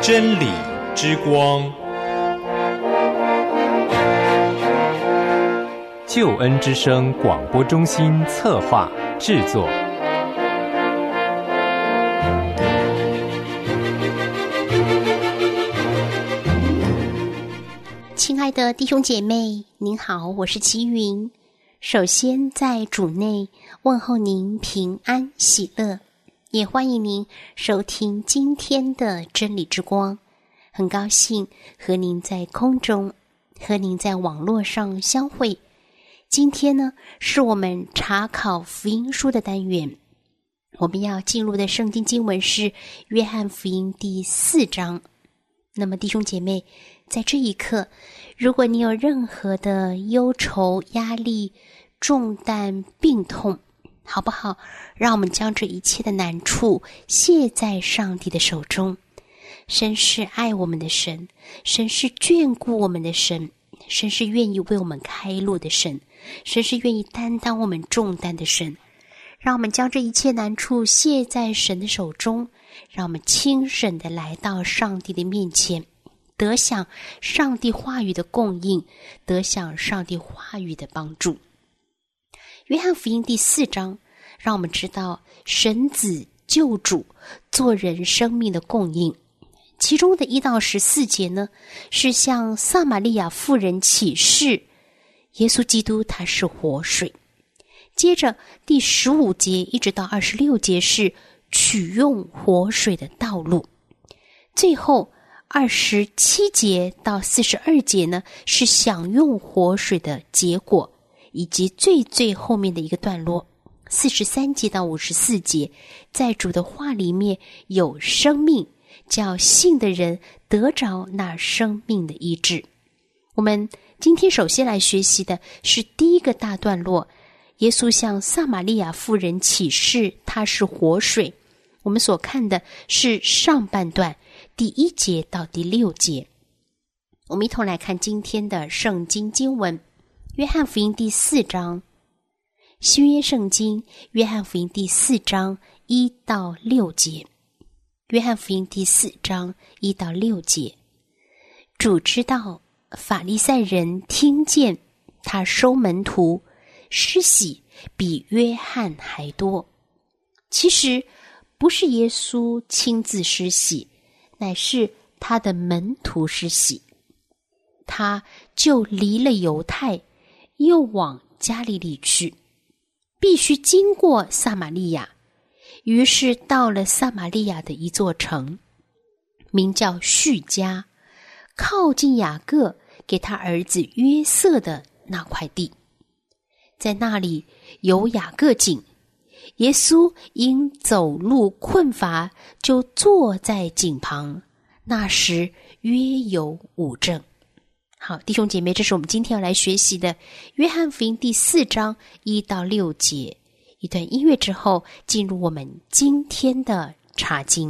真理之光，救恩之声广播中心策划制作。 亲爱的弟兄姐妹，您好，我是齐云。首先在主内问候您平安喜乐，也欢迎您收听今天的真理之光。很高兴和您在空中，和您在网络上相会。今天呢，是我们查考福音书的单元，我们要进入的圣经经文是约翰福音第4章。那么弟兄姐妹，在这一刻，如果你有任何的忧愁、压力、重担、病痛，好不好？让我们将这一切的难处卸在上帝的手中。神是爱我们的神，神是眷顾我们的神，神是愿意为我们开路的神，神是愿意担当我们重担的神。让我们将这一切难处卸在神的手中，让我们轻省地来到上帝的面前，得享上帝话语的供应，得享上帝话语的帮助。约翰福音第4章让我们知道神子救主做人生命的供应，其中的1到14节呢，是向撒玛利亚妇人启示耶稣基督他是活水。接着第15节一直到26节是取用活水的道路。最后27节到42节呢，是享用活水的结果，以及最后面的一个段落43节到54节，在主的话里面有生命，叫信的人得着那生命的医治。我们今天首先来学习的是第一个大段落，耶稣向撒玛利亚妇人启示他是活水。我们所看的是上半段第1节到第6节。我们一同来看今天的圣经经文，约翰福音第4章，新约圣经约翰福音第4章1到6节。约翰福音第4章1到6节，主知道法利赛人听见他收门徒，施洗比约翰还多。其实不是耶稣亲自施洗，乃是他的门徒施洗。他就离了犹太，又往加利利去，必须经过撒玛利亚。于是到了撒玛利亚的一座城，名叫叙加，靠近雅各给他儿子约瑟的那块地。在那里有雅各井，耶稣因走路困乏，就坐在井旁。那时约有5正。好，弟兄姐妹，这是我们今天要来学习的约翰福音第4章1到6节。一段音乐之后，进入我们今天的查经。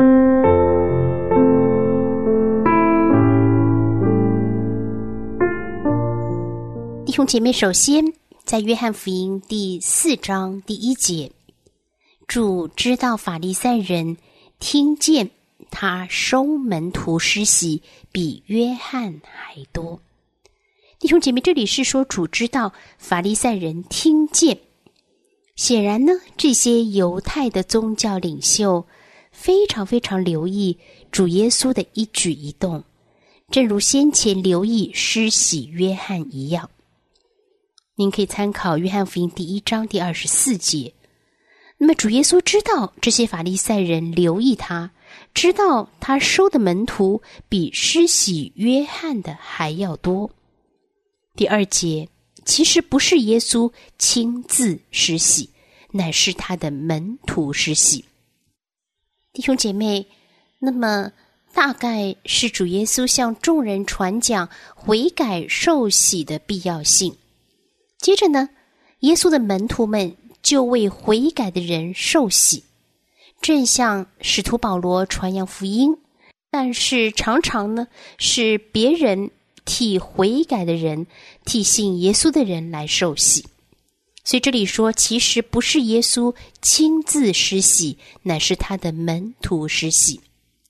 弟兄姐妹，首先在约翰福音第4章第1节，主知道法利赛人听见他收门徒施洗比约翰还多。弟兄姐妹，这里是说主知道法利赛人听见。显然呢，这些犹太的宗教领袖非常留意主耶稣的一举一动，正如先前留意施洗约翰一样。您可以参考约翰福音第1章第24节。那么主耶稣知道这些法利赛人留意他，知道他收的门徒比施洗约翰的还要多。第2节，其实不是耶稣亲自施洗，乃是他的门徒施洗。弟兄姐妹，那么大概是主耶稣向众人传讲悔改受洗的必要性。接着呢，耶稣的门徒们就为悔改的人受洗，正像使徒保罗传扬福音，但是常常呢是别人替悔改的人，替信耶稣的人来受洗。所以这里说，其实不是耶稣亲自施洗，乃是他的门徒施洗。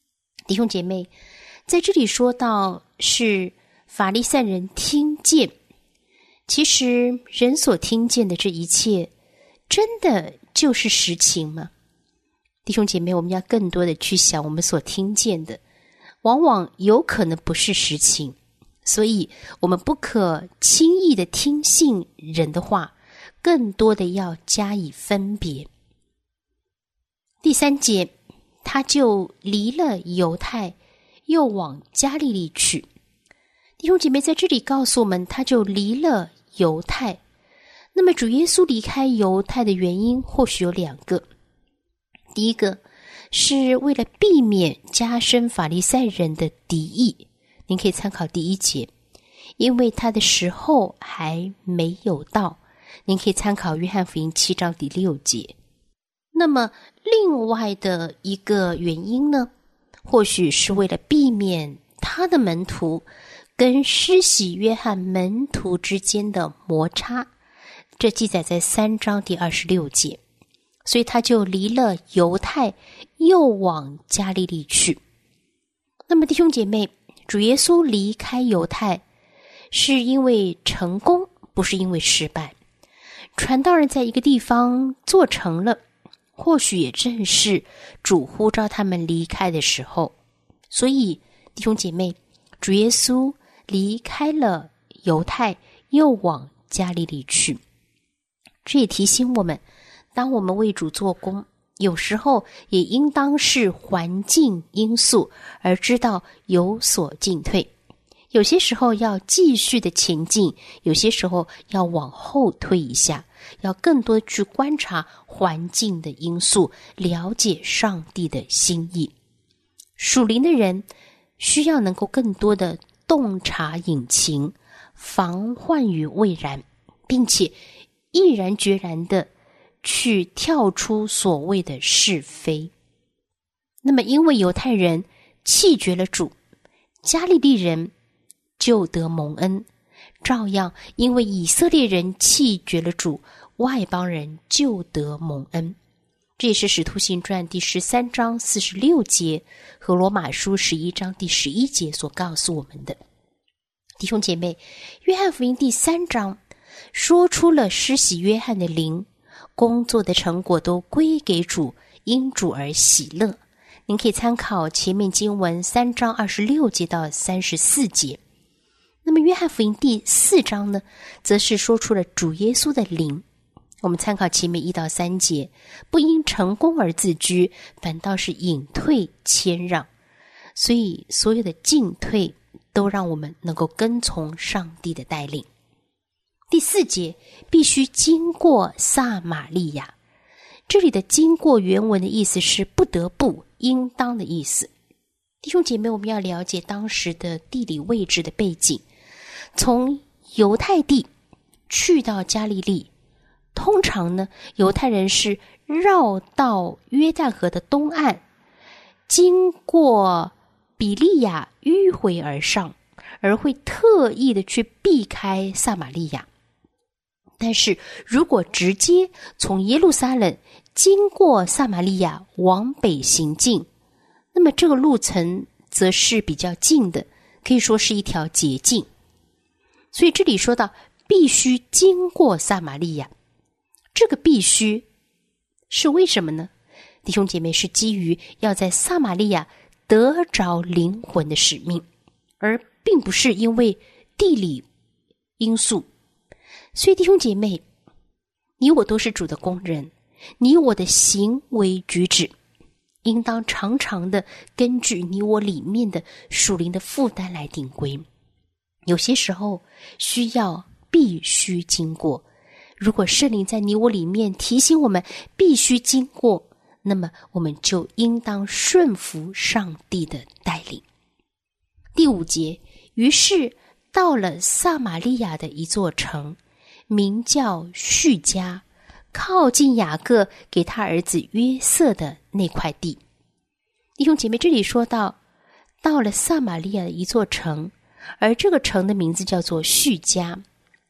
弟兄姐妹，在这里说到是法利赛人听见，其实人所听见的这一切真的就是实情吗？弟兄姐妹，我们要更多的去想，我们所听见的往往有可能不是实情，所以我们不可轻易的听信人的话，更多的要加以分别。第3节，他就离了犹太，又往加利利去。弟兄姐妹，在这里告诉我们，他就离了犹太。那么主耶稣离开犹太的原因或许有2个。第一个是为了避免加深法利赛人的敌意，您可以参考第1节，因为他的时候还没有到，您可以参考约翰福音7章第6节。那么另外的一个原因呢，或许是为了避免他的门徒跟施洗约翰门徒之间的摩擦，这记载在3章第26节。所以他就离了犹太，又往加利利去。那么弟兄姐妹，主耶稣离开犹太是因为成功，不是因为失败。传道人在一个地方做成了，或许也正是主呼召他们离开的时候。所以弟兄姐妹，主耶稣离开了犹太，又往加利利去。这也提醒我们，当我们为主做工，有时候也应当是环境因素而知道有所进退。有些时候要继续的前进，有些时候要往后退一下，要更多的去观察环境的因素，了解上帝的心意。属灵的人需要能够更多的洞察隐情，防患于未然，并且毅然决然的去跳出所谓的是非。那么因为犹太人弃绝了主，加利利人就得蒙恩，照样因为以色列人弃绝了主，外邦人就得蒙恩。这也是使徒行传第13章46节和罗马书11章第11节所告诉我们的。弟兄姐妹，约翰福音第3章说出了施洗约翰的灵，工作的成果都归给主，因主而喜乐。您可以参考前面经文3章26节到34节。那么约翰福音第4章呢，则是说出了主耶稣的灵。我们参考前面1到3节，不因成功而自居，反倒是隐退谦让。所以所有的进退都让我们能够跟从上帝的带领。第4节，必须经过撒玛利亚。这里的经过原文的意思是不得不、应当的意思。弟兄姐妹，我们要了解当时的地理位置的背景。从犹太地去到加利利，通常呢，犹太人是绕到约旦河的东岸，经过比利亚迂回而上，而会特意的去避开撒玛利亚。但是如果直接从耶路撒冷经过撒玛利亚往北行进，那么这个路程则是比较近的，可以说是一条捷径。所以这里说到必须经过撒玛利亚，这个必须是为什么呢？弟兄姐妹，是基于要在撒玛利亚得着灵魂的使命，而并不是因为地理因素。所以弟兄姐妹，你我都是主的工人，你我的行为举止应当常常的根据你我里面的属灵的负担来定规。有些时候必须经过，如果圣灵在你我里面提醒我们必须经过，那么我们就应当顺服上帝的带领。第5节，于是到了撒玛利亚的一座城，名叫叙加，靠近雅各给他儿子约瑟的那块地。弟兄姐妹，这里说到了撒玛利亚的一座城，而这个城的名字叫做叙加。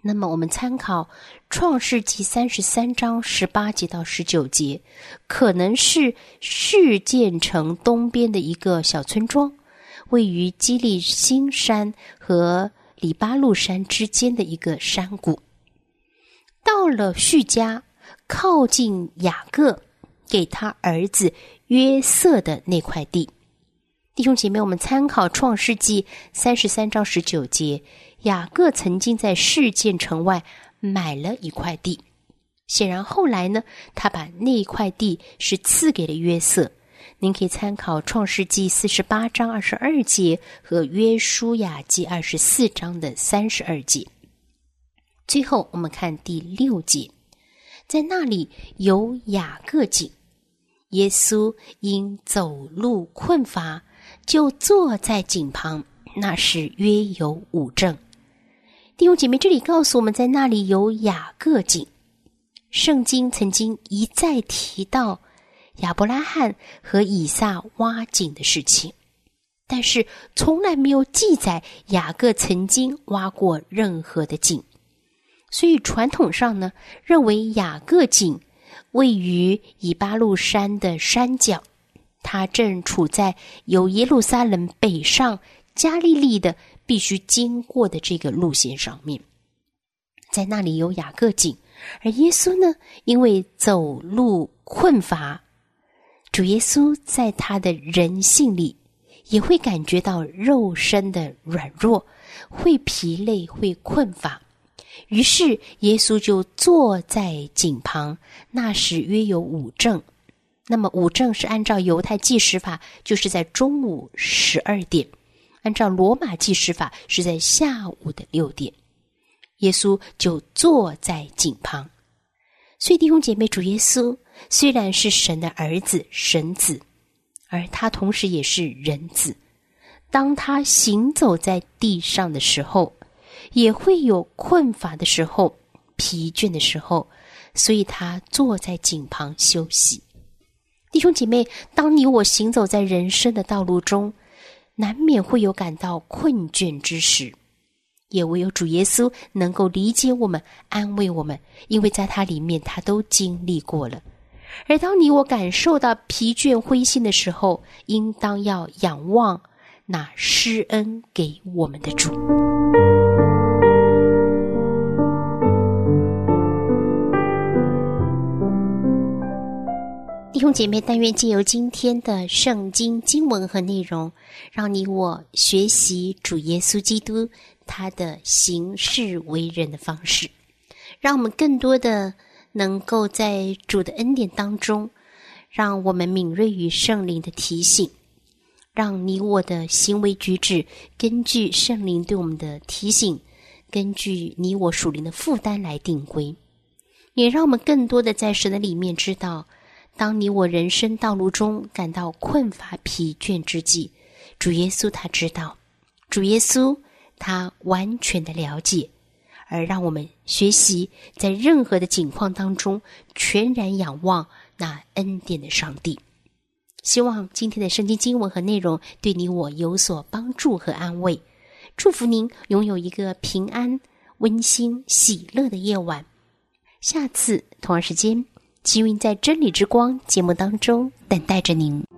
那么我们参考创世纪33章18节到19节，可能是示剑城东边的一个小村庄，位于基利心山和里巴路山之间的一个山谷。到了叙家，靠近雅各给他儿子约瑟的那块地。弟兄姐妹，我们参考创世纪33章19节，雅各曾经在示剑城外买了一块地，显然后来呢，他把那一块地是赐给了约瑟。您可以参考创世纪48章22节和约书亚记24章的32节。最后我们看第6节，在那里有雅各井，耶稣因走路困乏，就坐在井旁，那时约有5正。弟兄姐妹，这里告诉我们，在那里有雅各井。圣经曾经一再提到亚伯拉罕和以撒挖井的事情，但是从来没有记载雅各曾经挖过任何的井。所以传统上呢，认为雅各井位于以巴路山的山脚，它正处在由耶路撒冷北上加利利的必须经过的这个路线上面。在那里有雅各井，而耶稣呢，因为走路困乏，主耶稣在他的人性里也会感觉到肉身的软弱，会疲累，会困乏。于是耶稣就坐在井旁，那时约有5正。那么5正是按照犹太计时法，就是在中午12点，按照罗马计时法是在下午的6点。耶稣就坐在井旁。所以弟兄姐妹，主耶稣虽然是神的儿子，神子，而他同时也是人子。当他行走在地上的时候，也会有困乏的时候，疲倦的时候，所以他坐在井旁休息。弟兄姐妹，当你我行走在人生的道路中，难免会有感到困倦之时，也唯有主耶稣能够理解我们，安慰我们，因为在他里面他都经历过了。而当你我感受到疲倦灰心的时候，应当要仰望那施恩给我们的主。弟兄姐妹，但愿借由今天的圣经经文和内容，让你我学习主耶稣基督他的行事为人的方式，让我们更多的能够在主的恩典当中，让我们敏锐于圣灵的提醒，让你我的行为举止根据圣灵对我们的提醒，根据你我属灵的负担来定规，也让我们更多的在神的里面知道，当你我人生道路中感到困乏疲倦之际，主耶稣他知道，主耶稣他完全的了解，而让我们学习在任何的境况当中全然仰望那恩典的上帝。希望今天的圣经经文和内容对你我有所帮助和安慰，祝福您拥有一个平安、温馨、喜乐的夜晚。下次同样时间，齐云在真理之光节目当中等待着您。